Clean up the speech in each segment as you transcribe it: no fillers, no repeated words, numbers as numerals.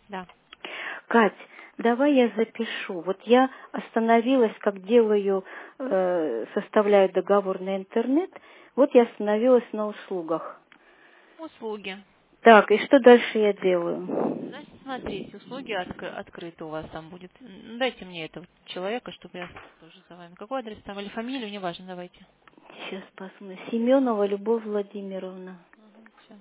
Да. Кать, давай я запишу. Вот я остановилась, как делаю, составляю договор на интернет. Вот я остановилась на услугах. Услуги. Так, и что дальше я делаю? Значит, смотрите, услуги открыты у вас там будет. Дайте мне этого человека, чтобы я тоже за вами. Какой адрес там или фамилию, неважно, давайте. Сейчас посмотрим. Семенова Любовь Владимировна. Ага, всё.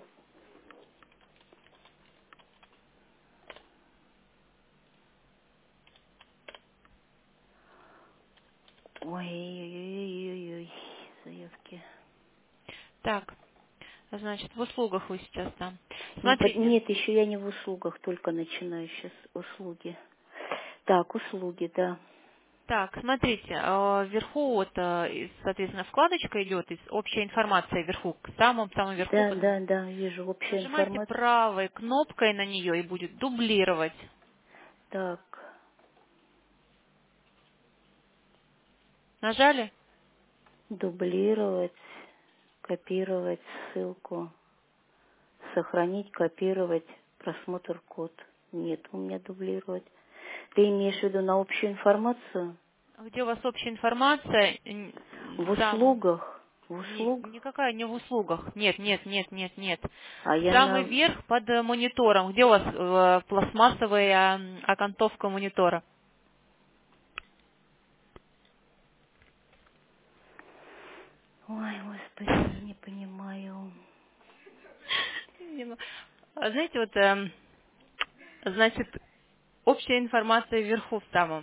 Ой-ой-ой-ой-ой, заявки. Так, значит, в услугах вы сейчас там. Смотрите. Нет, еще я не в услугах, только начинаю сейчас услуги. Так, услуги, да. Так, смотрите, вверху вот, соответственно, вкладочка идет, общая информация вверху, к самому верху. Да, да, да, вижу общая Нажимаете информация. правой кнопкой на нее и будет дублировать. Так, Нажали? дублировать, копировать ссылку, сохранить, копировать, просмотр код. Нет у меня дублировать. Ты имеешь в виду на общую информацию? Где у вас общая информация? В Сам... услугах? В услугах? Никакая не в услугах. Нет, нет, нет, нет, нет. А я Самый на... верх под монитором. Где у вас пластмассовая окантовка монитора? Ой, Господи, не понимаю. Знаете, вот, значит, общая информация вверху в самом.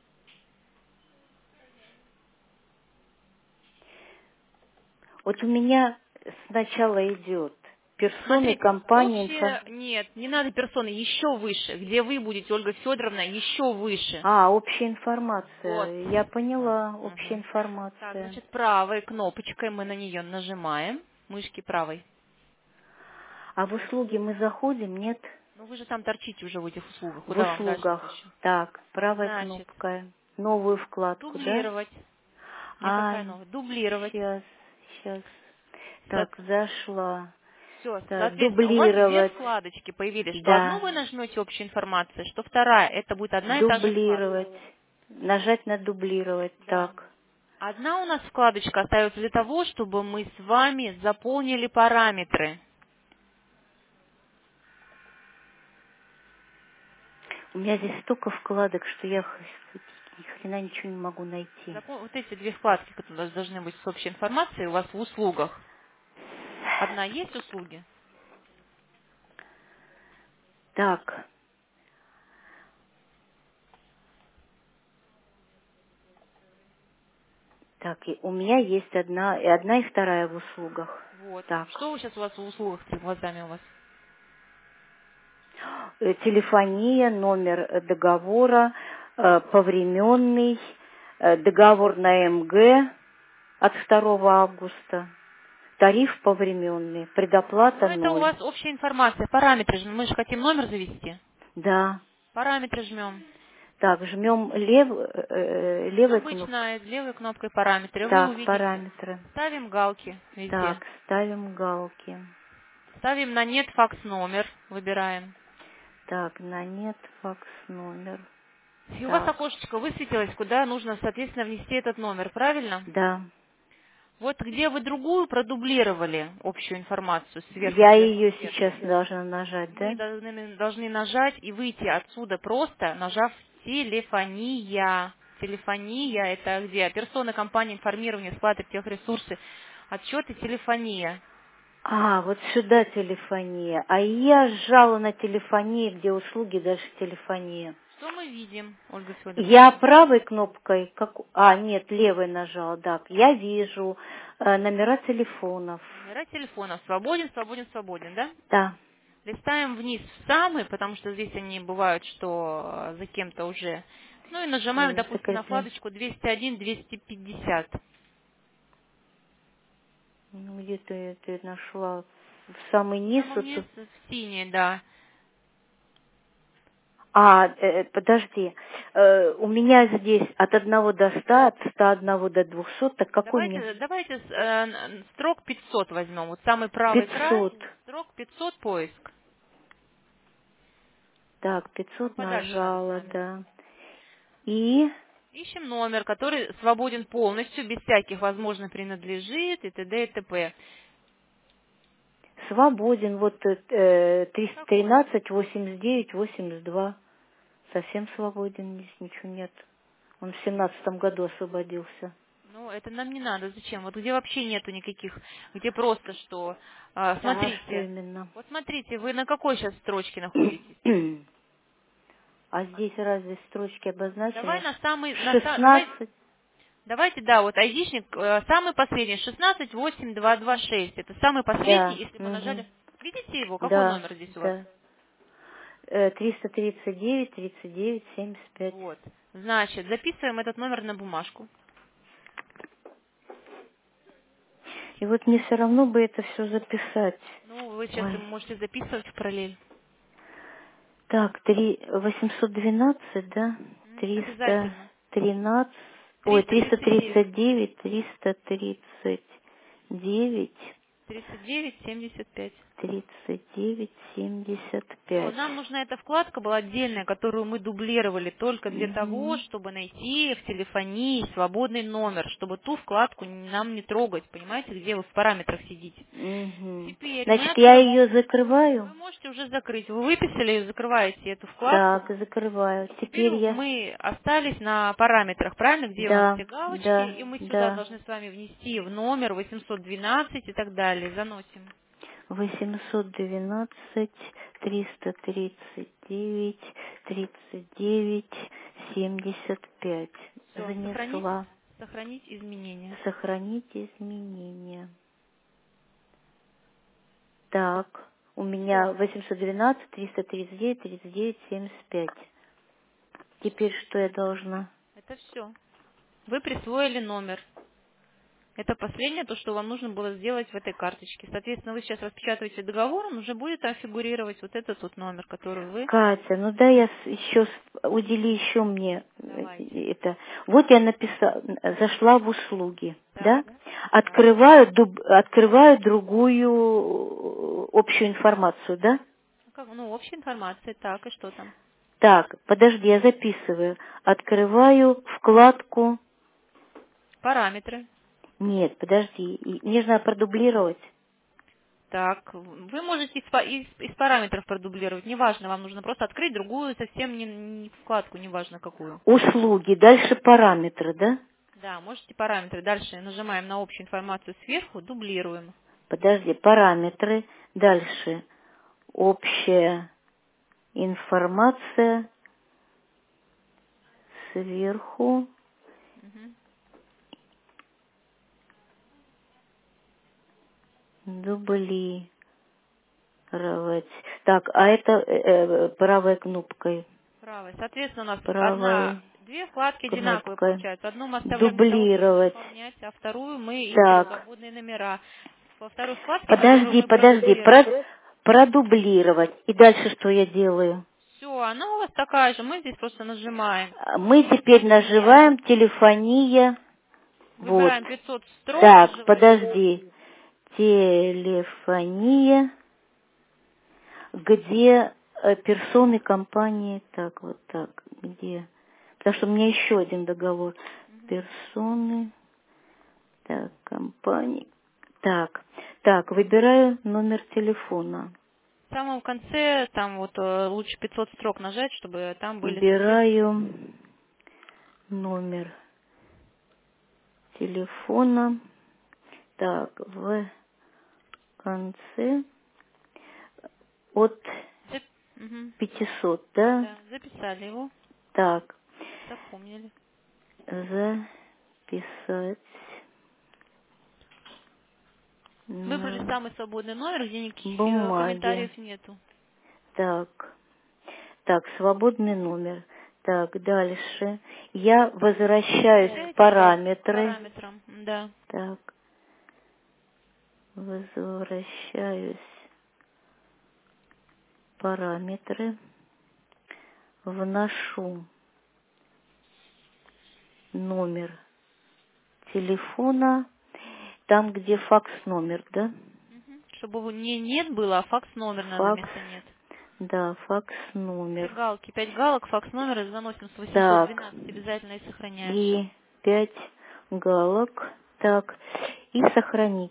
Вот у меня сначала идет персоны, Смотрите, компания, нет, не надо персоны, еще выше, где вы будете, Ольга Федоровна, еще выше. общая Вот. информация. Я поняла, общая Мгм. Так, информация. значит, правой кнопочкой мы на нее нажимаем, мышки правой. А в услуги мы заходим, нет? Ну вы же там торчите уже в этих услугах, В куда вам дальше-то услугах. еще? Так, правая Значит, кнопка. Новую вкладку, да? дублировать. Не А, какая новая? Дублировать. сейчас. Так, зашла. Все, Так, соответственно, у вас две дублировать. вкладочки появились, что одну Да. вы нажмете общая информация, что вторая, это будет одна и та же вкладка. Дублировать. Нажать на дублировать. Да. Так. Одна у нас вкладочка остается для того, чтобы мы с вами заполнили параметры. У меня здесь столько вкладок, что я ни хрена ничего не могу найти. Вот эти две вкладки, которые у нас должны быть с общей информацией, у вас в услугах. Одна есть услуги? Так. Так, и у меня есть одна и вторая в услугах. Вот. Так. Что вы сейчас у вас в услугах перед глазами у вас? Телефония, номер договора, повременный, договор на МГ от 2 августа, тариф повременный, Ну, предоплата это у 0. вас общая информация, параметры. Мы же хотим номер завести. Да. Параметры жмем. Так, жмем левой кнопкой. Обычно левой кнопкой параметры вы Так, увидите. параметры. Ставим галки везде. Так, ставим галки. Ставим на нет факс номер, выбираем. Так, на нет факс номер. И у вас Так, окошечко высветилось, куда нужно, соответственно, внести этот номер, правильно? да. Вот где вы другую продублировали общую информацию сверху, Я сверху, ее сейчас сверху. должна нажать, Вы да? должны нажать и выйти отсюда просто, нажав телефония. Телефония это где? Персона, компания, информирование, склад, техресурсы, отчеты, телефония. Вот сюда телефония. А я сжала на телефонии, где услуги, дальше телефония. Что мы видим, Ольга Федоровна? Я правой кнопкой, нет, левой нажала, так. Я вижу номера телефонов. Номера телефонов. Свободен, свободен, свободен, да? Да. Листаем вниз в самый, потому что здесь они бывают, что за кем-то уже. Ну и нажимаем, допустим, на Закреплен. вкладочку 201, 250. Ну, где ты нашла? В самый низ? Самом низ в синий, да. Подожди. У меня здесь от 1 до 100, от 101 до 200, так какой мне? Давайте строк 500 возьмем. Вот самый правый край, 500. строк 500 поиск. Так, 500 Подальше надо с нажала, вами. да. И Ищем номер, который свободен полностью, без всяких возможно принадлежит и т.д. и т.п. свободен, вот Какой? 313, 89, 82. Совсем свободен, здесь ничего нет. Он в 17 году освободился. Ну, это нам не надо. Зачем? Вот где вообще нету никаких, где просто что. А что Смотрите. именно? Вот смотрите, вы на какой сейчас строчке находитесь? А здесь разве строчки Давай обозначены? на самый, давай, 16. давайте, да, вот айдишник, самый последний, 1682226. Это самый последний, Да. если мы Угу. нажали. Видите его? Какой Да, номер здесь у вас? да. 339, 39, 75. Вот. Значит, записываем этот номер на бумажку. И вот мне все равно бы это все записать. Ну, вы сейчас Ой. можете записывать в параллель. Так, 812, да? Обязательно. 313, ой, 339. 339, 339, 3975. 39, Все, 75. нам нужна эта вкладка была отдельная, которую мы дублировали только для того, Угу. чтобы найти в телефонии свободный номер, чтобы ту вкладку нам не трогать, понимаете, где вы в параметрах сидите. Угу. Теперь мы Значит, я ее закрываю? вы можете уже закрыть. Вы выписали, закрываете эту вкладку. Так, закрываю. Теперь Теперь я... мы остались на параметрах, правильно, где у нас Да, все галочки, да, и мы сюда да. должны с вами внести в номер 812 и так далее. Заносим. 812, 339, 39, 75. Все, Занесла. сохранить изменения. Сохранить изменения. Так, у меня Все, 812, 339, 39, 75. Теперь что я должна? это все. Вы присвоили номер. Это последнее, то, что вам нужно было сделать в этой карточке. Соответственно, вы сейчас распечатываете договор, он уже будет там фигурировать вот этот вот номер, который вы... Катя, ну да, я еще удели еще мне Давайте. это. Вот я написала, зашла в услуги, Так, да? Открываю другую общую информацию, да? ну, общая информация, так, и что там? Так, подожди, я записываю. Открываю вкладку. Параметры. Нет, подожди, мне же надо продублировать. Так, вы можете из параметров продублировать, неважно, вам нужно просто открыть другую, совсем не вкладку, неважно какую. Услуги, дальше параметры, да? Да, можете параметры. Дальше нажимаем на общую информацию сверху, дублируем. Подожди, параметры, дальше общая информация сверху, Мгм. дублировать. Так, а это правой кнопкой. Правой. Соответственно, у нас Правой две вкладки одинаковые кнопкой. получаются. Одну мы оставляем для того, чтобы Дублировать. заполнять, а вторую мы ищем Так, свободные номера. Во второй вкладке подожди, мы продублируем. продублировать. И дальше что я делаю? Все, она у вас такая же. Мы здесь просто нажимаем. Мы теперь нажимаем телефония. Вот. Выбираем 500 строк, Так, нажимаем. подожди. Телефония. Где персоны компании, так, вот так, где? Потому что у меня еще один договор. Персоны, так, компании. Так, выбираю номер телефона. В самом конце, там вот лучше 500 строк нажать, чтобы там были совсем... Выбираю номер телефона. Так, в конце от Мгм. 500, да? Да, записали его, Так, запомнили. записать Выбрали на самый свободный номер, где никаких бумаге. комментариев нету. Так, свободный номер. Так, дальше. Я возвращаюсь в Возвращаетесь к параметры. параметрам, да. Так, возвращаюсь в параметры. Вношу номер телефона. Там, где факс номер, да? Мгм. Чтобы не нет было, а факс номер надо Факс вместо нет. Да, факс номер. 5 галок, факс номер, и заносим с Так. 812 обязательно и сохраняем. И 5 галок. Так. И сохранить.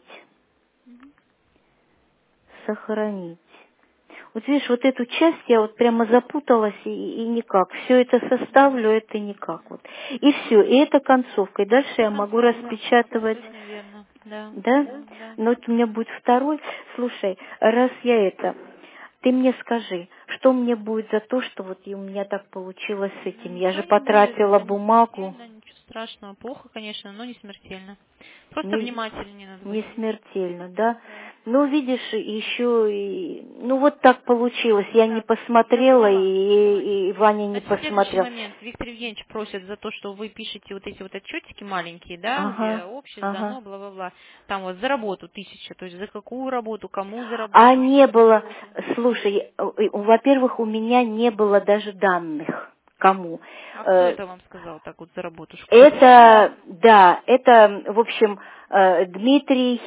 Сохранить. Вот видишь, вот эту часть я вот прямо запуталась и никак. Все это составлю, это никак. Вот. И все, и это концовка. И дальше я могу распечатывать. Абсолютно верно. Да. Да? Да. Но вот у меня будет второй. Слушай, раз я это... Ты мне скажи, что мне будет за то, что вот и у меня так получилось с этим? Я же Ничего не потратила будет, не бумагу. смертельно, ничего страшного. Плохо, конечно, но не смертельно. Просто Не, внимательнее надо не быть. смертельно, да? Ну, видишь, еще и... Ну, вот так получилось. Я не Так, я посмотрела, поняла. Давайте. и Ваня не Значит, следующий посмотрел. момент. Виктор Евгеньевич просит за то, что вы пишете вот эти вот отчетики маленькие, да, где Ага, общее, ага. сдано, бла-бла-бла. Там вот за работу 1000, то есть за какую работу, кому за А работу. не было... Слушай, во-первых, у меня не было даже данных. Кому? А кто это вам сказал так вот за работу? Кто-то из Это, да, это, в общем, Дмитрий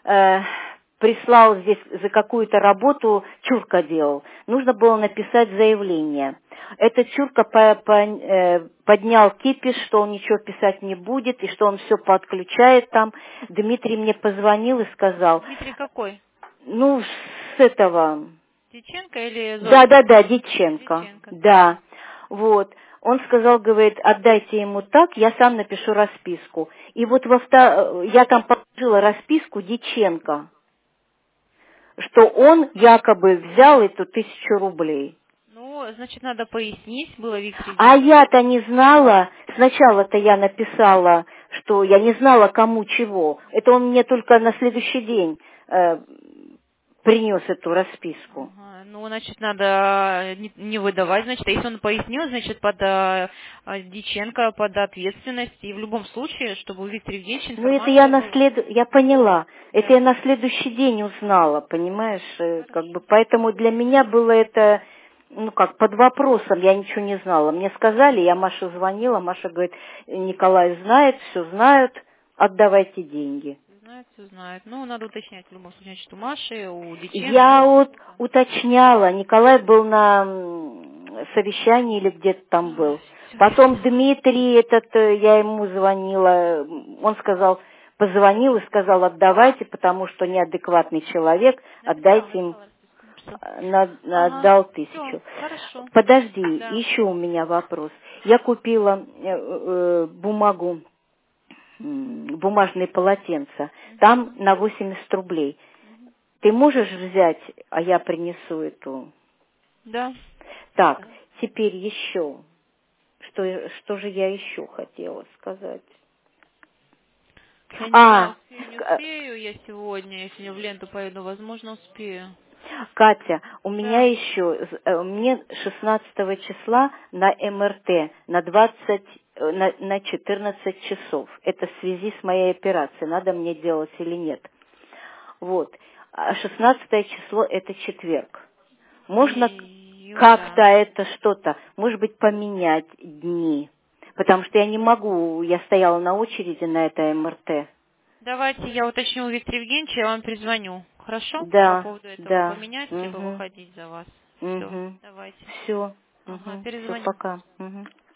прислал здесь за какую-то работу, Чурка делал. Нужно было написать заявление. Этот Чурка поднял кипиш, что он ничего писать не будет, и что он все подключает там. Дмитрий мне позвонил и сказал, Дмитрий какой? ну, с этого... Дьяченко или Зорин? Да, Дьяченко, Дьяченко, так. да, вот. Он сказал, говорит, отдайте ему так, я сам напишу расписку. И вот я там положила расписку Дьяченко, что он якобы взял эту 1000 рублей. Ну, значит, надо пояснить, было Виктор А Евгеньевич. я-то не знала, сначала-то я написала, что я не знала, кому чего. Это он мне только на следующий день принес эту расписку. Ага, ну, значит, надо не выдавать, значит, а если он пояснил, значит, под Дьяченко, под ответственность, и в любом случае, чтобы у Виктора Евгеньевича Ну, это информация была. я поняла. Это Да. я на следующий день узнала, понимаешь, как Хорошо. бы, поэтому для меня было это, ну, как, под вопросом, я ничего не знала. Мне сказали, я Маше звонила, Маша говорит, Николай знает, все знают, отдавайте деньги. Все знают. Ну, надо уточнять в любом случае, значит, у Маши, у Дьяченко. Я вот уточняла, Николай был на совещании или где-то там Ой, был. всё Потом ясно. Дмитрий, я ему звонила, он сказал, позвонил и сказал, отдавайте, потому что неадекватный человек, отдайте им, Расписку написал. Ага, отдал все, 1000. хорошо. Подожди, Да. еще у меня вопрос. Я купила бумагу, бумажные полотенца, там на 80 рублей. Ты можешь взять, а я принесу эту. Да. Так, теперь еще. Что же я еще хотела сказать? Я не знаю, А, успею, не успею я сегодня, если в ленту поеду, возможно, успею. Катя, у меня Да. еще, мне 16 числа на МРТ на 20, на 14 часов. Это в связи с моей операцией, надо мне делать или нет. Вот. А 16 число это четверг. Можно как-то Да. это что-то, может быть, поменять дни. Потому что я не могу, я стояла на очереди на это МРТ. Давайте я уточню у Виктора Евгеньевича, я вам перезвоню. Хорошо? По Да, поводу этого да. поменять, либо Угу, выходить за вас. Все, угу. давайте. Все. Ага, Угу. Все, перезвоню. пока. Угу.